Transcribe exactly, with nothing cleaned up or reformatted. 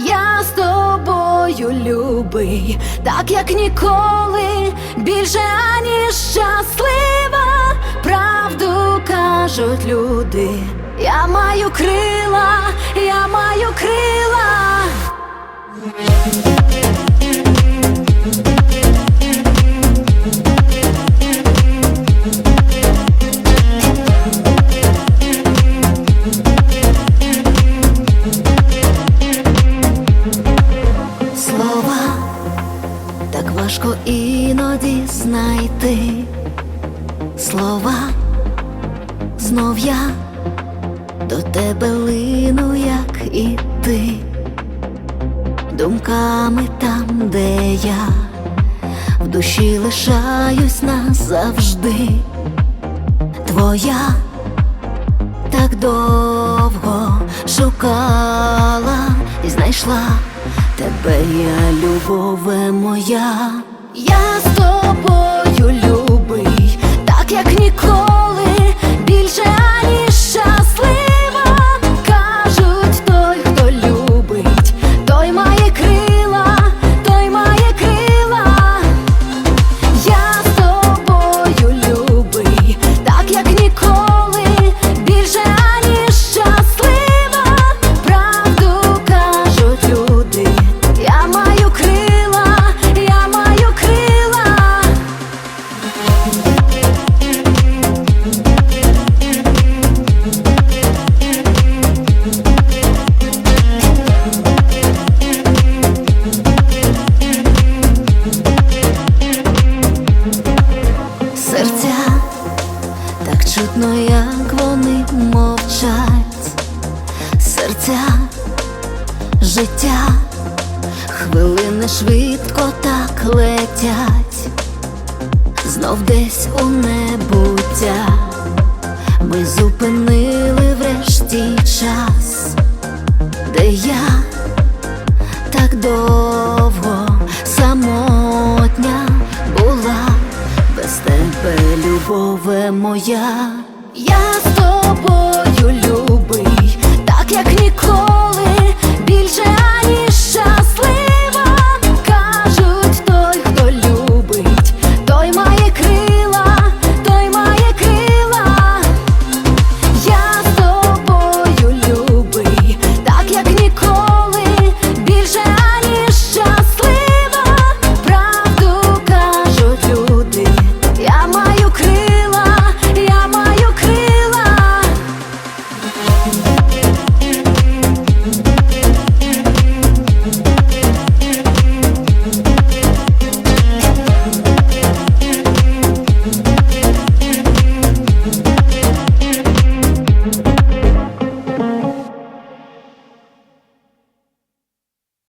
Я з тобою, любий, так як ніколи, більше аніж щаслива. Правду кажуть люди, я маю крила, я маю крила. Слова так важко іноді знайти. Слова, знов я до тебе лину, як і ти, думками там, де я в душі лишаюсь назавжди. Твоя так довго шукала і знайшла тебе я, любове моя. Я з тобою, любий, так як ніколи, більше аніж щаслива. Кажуть, той, хто любить, той має крила, той має крила. Я з тобою, любий, так як ніколи, більше аніж щаслива. Правду кажуть люди, я маю крила, я маю крила. Серця так чутно, як вони мовчать. Серця, життя, хвилини швидко так летять, знов десь у небуття ми зупинили врешті час, де я так довго самотня була, без тебе, любове моя. Я з тобою, любий, так як ні.